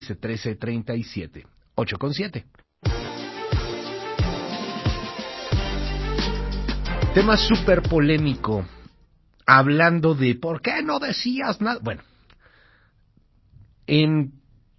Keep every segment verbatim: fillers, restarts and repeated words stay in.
trece treinta y siete, ocho con siete. Tema súper polémico, hablando de ¿por qué no decías nada? Bueno, en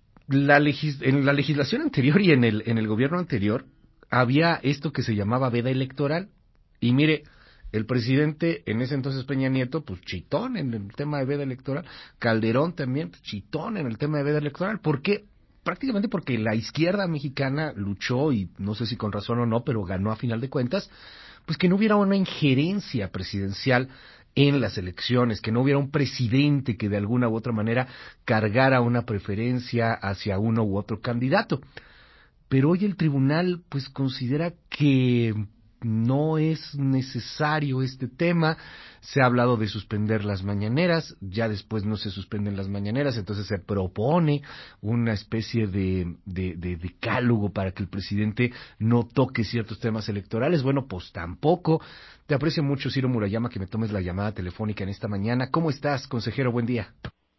la, legis- en la legislación anterior y en el, en el gobierno anterior había esto que se llamaba veda electoral. Y mire, el presidente en ese entonces Peña Nieto, pues chitón en el tema de veda electoral, Calderón también, pues, chitón en el tema de veda electoral. ¿Por qué? Prácticamente porque la izquierda mexicana luchó, y no sé si con razón o no, pero ganó a final de cuentas, pues que no hubiera una injerencia presidencial en las elecciones, que no hubiera un presidente que de alguna u otra manera cargara una preferencia hacia uno u otro candidato. Pero hoy el tribunal pues considera que no es necesario este tema. Se ha hablado de suspender las mañaneras, ya después no se suspenden las mañaneras, entonces se propone una especie de, de, de decálogo para que el presidente no toque ciertos temas electorales. Bueno, pues tampoco. Te aprecio mucho, Ciro Murayama, que me tomes la llamada telefónica en esta mañana. ¿Cómo estás, consejero? Buen día.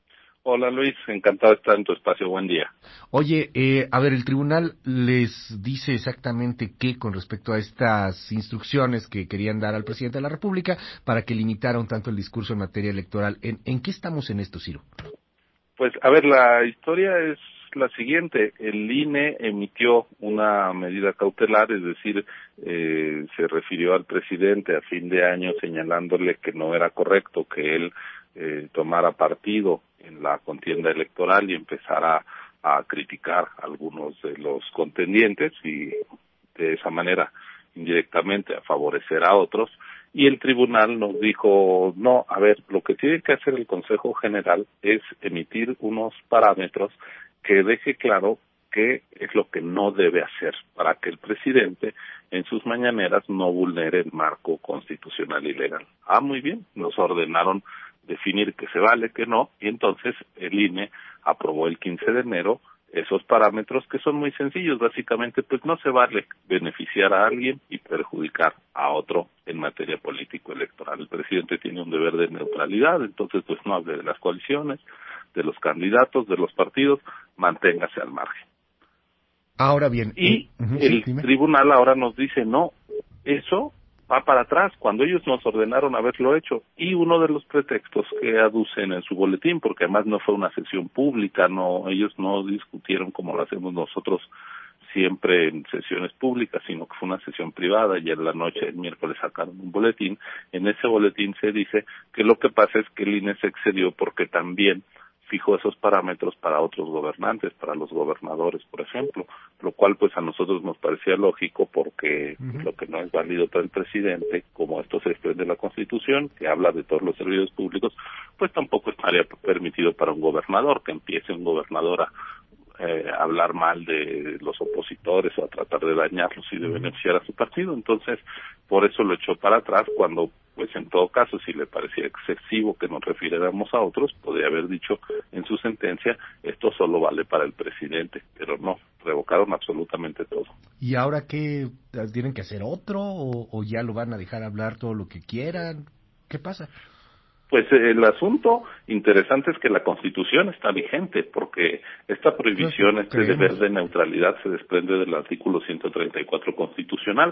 Hola Luis, encantado de estar en tu espacio, buen día. Oye, eh, a ver, el tribunal les dice exactamente qué con respecto a estas instrucciones que querían dar al presidente de la República para que limitara un tanto el discurso en materia electoral. ¿En, en qué estamos en esto, Ciro? Pues a ver, la historia es la siguiente. El I N E emitió una medida cautelar, es decir, eh, se refirió al presidente a fin de año señalándole que no era correcto que él eh, tomara partido en la contienda electoral y empezara a criticar a algunos de los contendientes y de esa manera indirectamente a favorecer a otros. Y el tribunal nos dijo, no, a ver, lo que tiene que hacer el Consejo General es emitir unos parámetros que deje claro qué es lo que no debe hacer para que el presidente en sus mañaneras no vulnere el marco constitucional y legal. Ah, muy bien, nos ordenaron definir qué se vale, qué no, y entonces el I N E aprobó el quince de enero esos parámetros que son muy sencillos. Básicamente, pues no se vale beneficiar a alguien y perjudicar a otro en materia político-electoral. El presidente tiene un deber de neutralidad, entonces pues no hable de las coaliciones, de los candidatos, de los partidos, manténgase al margen. Ahora bien, Y eh, uh-huh, el sí, tribunal ahora nos dice, no, eso va para atrás, cuando ellos nos ordenaron haberlo hecho. Y uno de los pretextos que aducen en su boletín, porque además no fue una sesión pública, no, ellos no discutieron como lo hacemos nosotros siempre en sesiones públicas, sino que fue una sesión privada, y en la noche del miércoles sacaron un boletín. En ese boletín se dice que lo que pasa es que el I N E se excedió porque también fijó esos parámetros para otros gobernantes, para los gobernadores, por ejemplo, lo cual pues a nosotros nos parecía lógico porque uh-huh. lo que no es válido para el presidente, como esto se desprende de la Constitución, que habla de todos los servicios públicos, pues tampoco estaría permitido para un gobernador, que empiece un gobernador a eh, hablar mal de los opositores o a tratar de dañarlos y de beneficiar a su partido. Entonces, por eso lo echó para atrás cuando, pues en todo caso, si le parecía excesivo que nos refiriéramos a otros, podría haber dicho en su sentencia, esto solo vale para el presidente, pero no, revocaron absolutamente todo. ¿Y ahora qué? ¿Tienen que hacer otro o, o ya lo van a dejar hablar todo lo que quieran? ¿Qué pasa? Pues el asunto interesante es que la Constitución está vigente, porque esta prohibición, no, este deber de neutralidad se desprende del artículo ciento treinta y cuatro constitucional,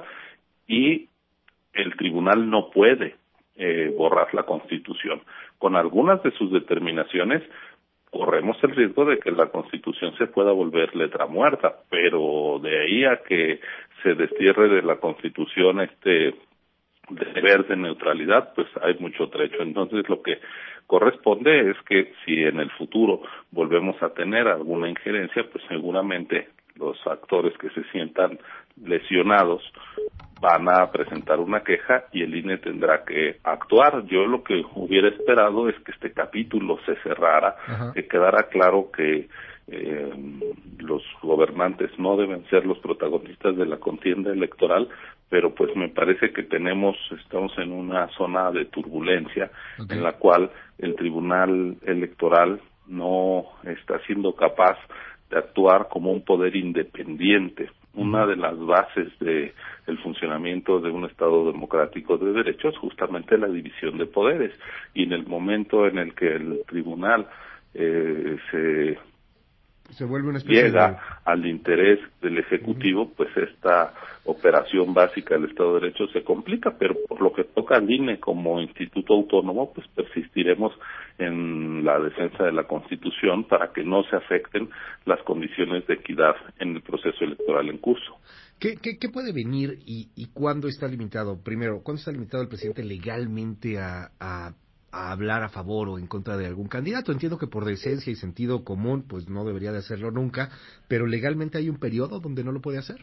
y el tribunal no puede eh, borrar la Constitución. Con algunas de sus determinaciones corremos el riesgo de que la Constitución se pueda volver letra muerta, pero de ahí a que se destierre de la Constitución este deber de neutralidad, pues hay mucho trecho. Entonces lo que corresponde es que si en el futuro volvemos a tener alguna injerencia, pues seguramente los actores que se sientan lesionados van a presentar una queja y el I N E tendrá que actuar. Yo lo que hubiera esperado es que este capítulo se cerrara, uh-huh. que quedara claro que eh, los gobernantes no deben ser los protagonistas de la contienda electoral, pero pues me parece que tenemos, estamos en una zona de turbulencia, okay. en la cual el Tribunal Electoral no está siendo capaz de actuar como un poder independiente. Una de las bases de el funcionamiento de un Estado democrático de derecho es justamente la división de poderes, y en el momento en el que el tribunal eh, se se vuelve una especie llega de... al interés del Ejecutivo, pues esta operación básica del Estado de Derecho se complica, pero por lo que toca al I N E como instituto autónomo, pues persistiremos en la defensa de la Constitución para que no se afecten las condiciones de equidad en el proceso electoral en curso. ¿Qué, qué, qué puede venir y, y cuándo está limitado? Primero, ¿cuándo está limitado el presidente legalmente a, a, a hablar a favor o en contra de algún candidato? Entiendo que por decencia y sentido común, pues no debería de hacerlo nunca, pero legalmente hay un periodo donde no lo puede hacer.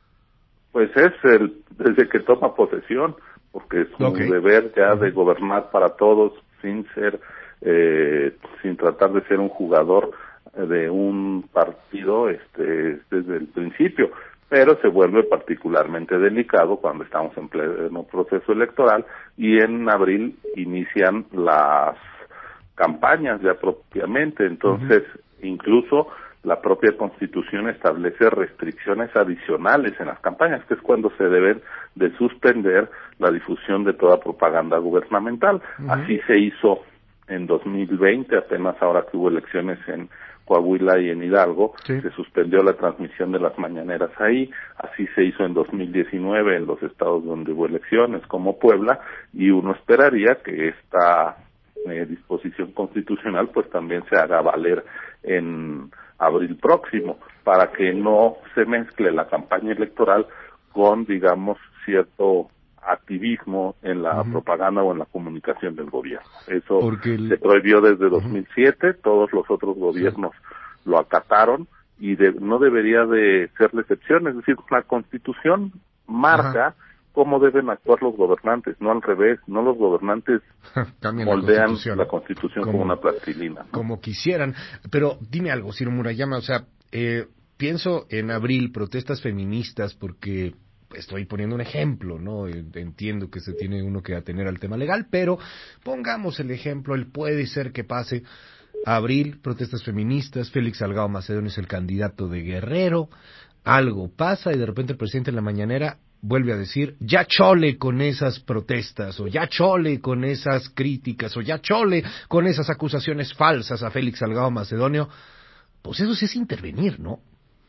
Pues es el, desde que toma posesión, porque es un Okay. deber ya Uh-huh. de gobernar para todos sin ser, eh, sin tratar de ser un jugador de un partido este, desde el principio, pero se vuelve particularmente delicado cuando estamos en pleno proceso electoral y en abril inician las campañas ya propiamente, entonces uh-huh. incluso la propia Constitución establece restricciones adicionales en las campañas, que es cuando se deben de suspender la difusión de toda propaganda gubernamental. Uh-huh. Así se hizo en dos mil veinte, apenas ahora que hubo elecciones en Coahuila y en Hidalgo, sí. se suspendió la transmisión de las mañaneras ahí. Así se hizo en dos mil diecinueve en los estados donde hubo elecciones, como Puebla, y uno esperaría que esta eh, disposición constitucional pues también se haga valer en abril próximo, para que no se mezcle la campaña electoral con, digamos, cierto activismo en la uh-huh. propaganda o en la comunicación del gobierno. Eso el... se prohibió desde dos mil siete, uh-huh. todos los otros gobiernos sí. lo acataron y de, no debería de ser la excepción, es decir, la Constitución marca uh-huh. cómo deben actuar los gobernantes, no al revés, no los gobernantes moldean la Constitución, la Constitución como, como una plastilina, ¿no? Como quisieran. Pero dime algo, Ciro Murayama, o sea, eh, pienso en abril, protestas feministas, porque estoy poniendo un ejemplo, ¿no? Entiendo que se tiene uno que atener al tema legal, pero pongamos el ejemplo, él puede ser que pase abril, protestas feministas, Félix Salgado Macedonio es el candidato de Guerrero, algo pasa y de repente el presidente en la mañanera vuelve a decir, ya chole con esas protestas, o ya chole con esas críticas, o ya chole con esas acusaciones falsas a Félix Salgado Macedonio. Pues eso sí es intervenir, ¿no?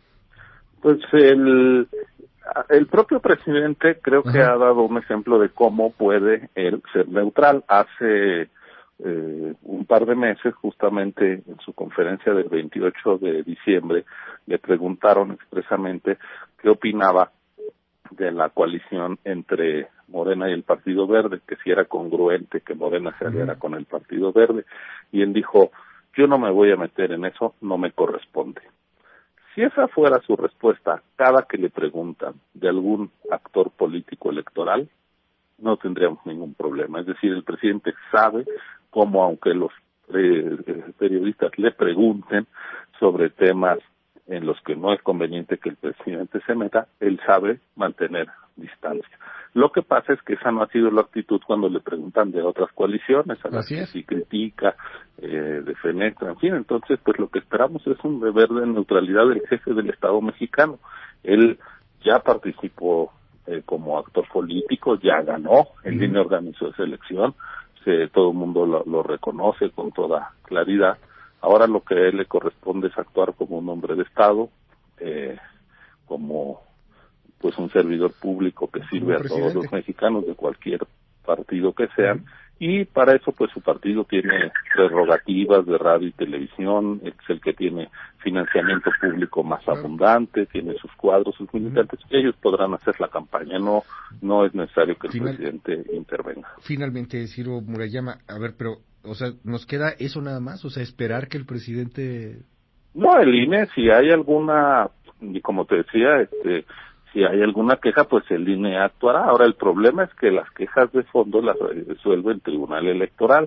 Pues el, el propio presidente creo Ajá. que ha dado un ejemplo de cómo puede él ser neutral. Hace eh, un par de meses, justamente en su conferencia del veintiocho de diciembre, le preguntaron expresamente qué opinaba de la coalición entre Morena y el Partido Verde, que si era congruente que Morena se aliara uh-huh. con el Partido Verde, y él dijo, yo no me voy a meter en eso, no me corresponde. Si esa fuera su respuesta cada que le preguntan de algún actor político electoral, no tendríamos ningún problema. Es decir, el presidente sabe cómo, aunque los eh, periodistas le pregunten sobre temas en los que no es conveniente que el presidente se meta, él sabe mantener distancia. Lo que pasa es que esa no ha sido la actitud cuando le preguntan de otras coaliciones, a las que sí critica, eh, defenetra, en fin. Entonces, pues lo que esperamos es un deber de neutralidad del jefe del Estado mexicano. Él ya participó eh, como actor político, ya ganó, el I N E organizó esa elección, se, todo el mundo lo, lo reconoce con toda claridad. Ahora lo que a él le corresponde es actuar como un hombre de Estado, eh, como pues un servidor público que sirve a todos los mexicanos de cualquier partido que sean, uh-huh. y para eso pues su partido tiene prerrogativas de radio y televisión, es el que tiene financiamiento público más uh-huh. abundante, tiene sus cuadros, sus militantes, uh-huh. ellos podrán hacer la campaña, no no es necesario que el Final, presidente intervenga. Finalmente, Ciro Murayama, a ver, pero o sea, ¿nos queda eso nada más? O sea, esperar que el presidente... No, el I N E, si hay alguna, y como te decía, este, si hay alguna queja, pues el I N E actuará. Ahora, el problema es que las quejas de fondo las resuelve el Tribunal Electoral.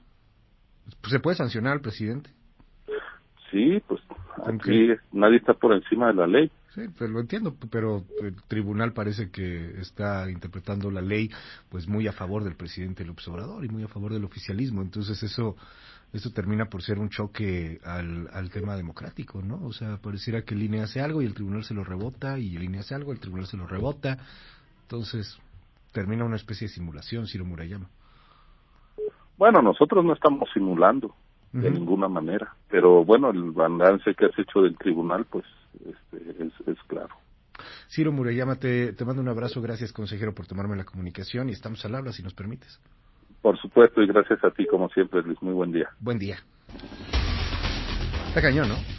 ¿Se puede sancionar al presidente? Sí, pues aquí nadie está por encima de la ley. Sí, pues lo entiendo, pero el tribunal parece que está interpretando la ley pues muy a favor del presidente López Obrador y muy a favor del oficialismo, entonces eso eso termina por ser un choque al, al tema democrático, ¿no? O sea, pareciera que el I N E hace algo y el tribunal se lo rebota, y el I N E hace algo, el tribunal se lo rebota, entonces termina una especie de simulación, Ciro Murayama. Bueno, nosotros no estamos simulando. de uh-huh. ninguna manera. Pero bueno, el balance que has hecho del tribunal, pues este, es, es claro. Ciro Murayama, te, te mando un abrazo, gracias consejero por tomarme la comunicación y estamos al habla si nos permites. Por supuesto, y gracias a ti como siempre, Luis, muy buen día. Buen día. Está cañón, ¿no?